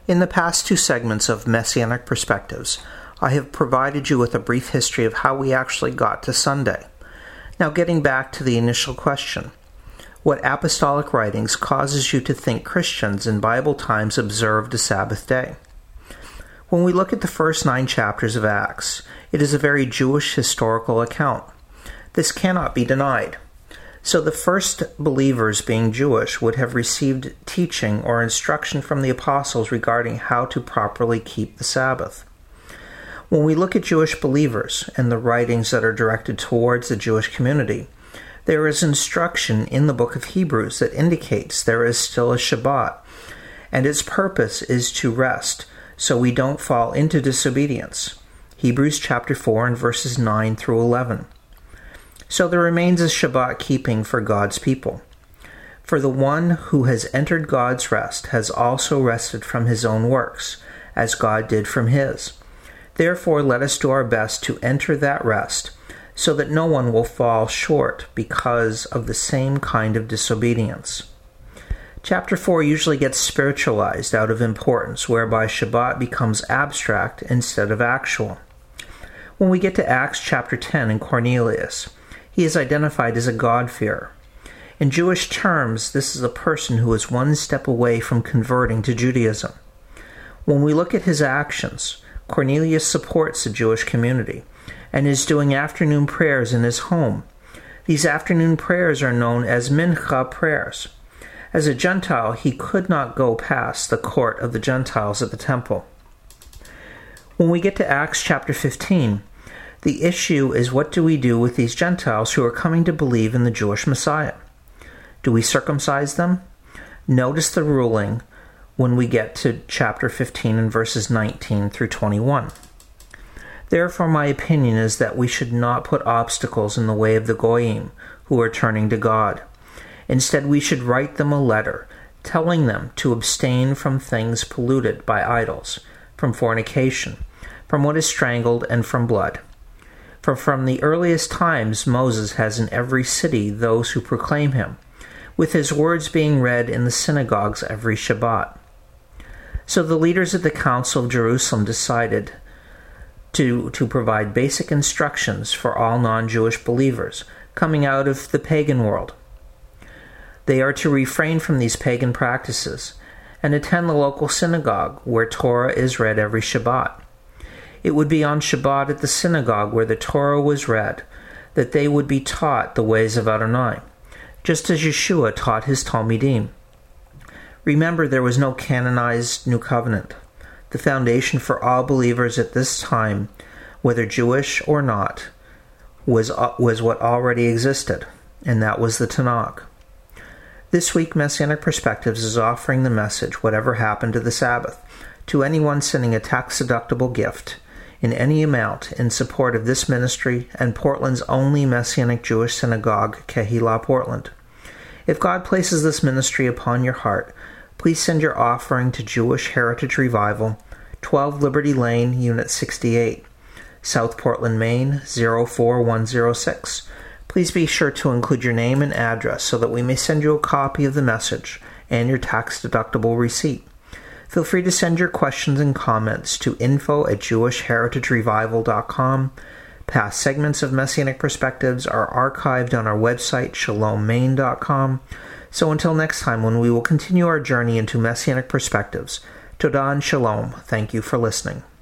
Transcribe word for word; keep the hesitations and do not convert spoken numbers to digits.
In the past two segments of Messianic Perspectives, I have provided you with a brief history of how we actually got to Sunday. Now getting back to the initial question, what apostolic writings causes you to think Christians in Bible times observed a Sabbath day? When we look at the first nine chapters of Acts, it is a very Jewish historical account. This cannot be denied. So the first believers, being Jewish, would have received teaching or instruction from the apostles regarding how to properly keep the Sabbath. When we look at Jewish believers and the writings that are directed towards the Jewish community, there is instruction in the book of Hebrews that indicates there is still a Shabbat, and its purpose is to rest, so we don't fall into disobedience. Hebrews chapter four and verses nine through eleven. So there remains a Shabbat keeping for God's people. For the one who has entered God's rest has also rested from his own works, as God did from his. Therefore let us do our best to enter that rest, so that no one will fall short because of the same kind of disobedience. Chapter four usually gets spiritualized out of importance, whereby Shabbat becomes abstract instead of actual. When we get to Acts chapter ten and Cornelius, he is identified as a God-fearer. In Jewish terms, this is a person who is one step away from converting to Judaism. When we look at his actions, Cornelius supports the Jewish community and is doing afternoon prayers in his home. These afternoon prayers are known as mincha prayers. As a Gentile, he could not go past the court of the Gentiles at the temple. When we get to Acts chapter fifteen, the issue is, what do we do with these Gentiles who are coming to believe in the Jewish Messiah? Do we circumcise them? Notice the ruling when we get to chapter fifteen and verses nineteen through twenty-one. Therefore, my opinion is that we should not put obstacles in the way of the Goyim who are turning to God. Instead, we should write them a letter, telling them to abstain from things polluted by idols, from fornication, from what is strangled, and from blood. For from the earliest times Moses has in every city those who proclaim him, with his words being read in the synagogues every Shabbat. So the leaders of the Council of Jerusalem decided to, to provide basic instructions for all non-Jewish believers coming out of the pagan world. They are to refrain from these pagan practices and attend the local synagogue where Torah is read every Shabbat. It would be on Shabbat at the synagogue where the Torah was read that they would be taught the ways of Adonai, just as Yeshua taught his Talmidim. Remember, there was no canonized New Covenant. The foundation for all believers at this time, whether Jewish or not, was, was what already existed, and that was the Tanakh. This week, Messianic Perspectives is offering the message, Whatever Happened to the Sabbath, to anyone sending a tax-deductible gift in any amount in support of this ministry and Portland's only Messianic Jewish synagogue, Kehillah Portland. If God places this ministry upon your heart, please send your offering to Jewish Heritage Revival, twelve Liberty Lane, Unit sixty-eight, South Portland, Maine, zero four one zero six. Please be sure to include your name and address so that we may send you a copy of the message and your tax-deductible receipt. Feel free to send your questions and comments to info at jewish heritage revival dot com. Past segments of Messianic Perspectives are archived on our website, shalom maine dot com. So until next time, when we will continue our journey into Messianic Perspectives, Todah and Shalom. Thank you for listening.